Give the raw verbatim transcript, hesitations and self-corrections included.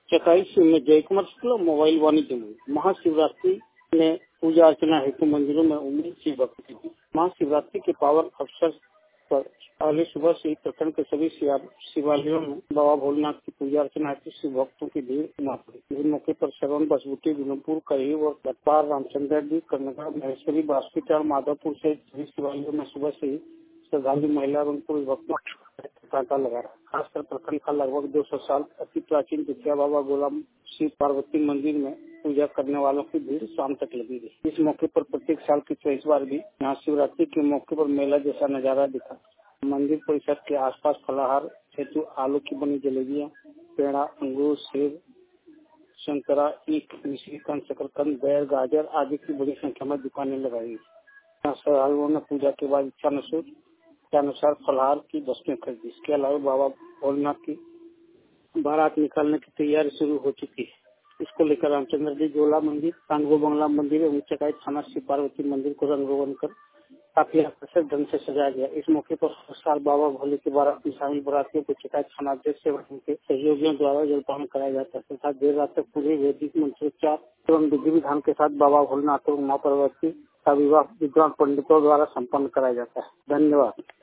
चकाई में जय कुमार शुक्ला, मोबाइल वाणिज्य मंत्री। महाशिवरात्रि में पूजा अर्चना हेतु मंदिरों में उम्मीद से भक्ति थी। महाशिवरात्रि के पावन अवसर पर पहले सुबह से ही प्रखंड के सभी शिवालयों में बाबा भोलेनाथ की पूजा अर्चना हेतु शिव भक्तों की भीड़ उमड़ पड़ी। इस मौके पर श्रवण, बसबुटी, विनोपुर, कही और गटपार, रामचंद्र जी, कर्णगढ़, महेश्वरी, बास्पीटार, माधवपुर सहित सभी शिवालयों में सुबह से ही श्रद्धालु महिला एवं पुरुष भक्तों तांता लगा रहा। खासकर प्रखंड का लगभग दो सौ साल अति प्राचीन दुखिया बाबा गोलाम शिव पार्वती मंदिर में पूजा करने वालों की भीड़ शाम तक लगी रही। इस मौके पर प्रत्येक साल की चौबीस बार भी यहाँ शिवरात्रि के मौके पर मेला जैसा नजारा दिखा। मंदिर परिसर के आसपास फलाहार हेतु आलू की बनी जलेबियाँ, पेड़ा, अंगूर, सेब, संतरा, ईख, मिश्रीकंद, शकरकंद, बैर, गाजर आदि की बड़ी संख्या में दुकानें लगाई। श्रद्धालुओं ने पूजा के बाद इच्छानुसार के अनुसार फलाहार की वस्तुएं खरीदी। इसके अलावा बाबा भोलेनाथ की बारात निकालने की तैयारी शुरू हो चुकी है। इसको लेकर रामचंद्र जी गोला मंदिर, कानगो बंगला मंदिर एवं चकाई थाना शिव पार्वती मंदिर को रंग रोगन कर काफी आकर्षक ढंग से सजाया गया। इस मौके पर हर साल बाबा भोले की बारात में शामिल बरातियों को चकाई थाना अध्यक्ष एवं उनके सहयोगियों द्वारा जलपान कराया जाता है तथा देर रात तक पूरे वैदिक मंत्रोच्चार एवं विधि विधान के साथ बाबा भोलेनाथ एवं माँ पार्वती का विवाह विद्वान पंडितों द्वारा सम्पन्न कराया जाता है। धन्यवाद।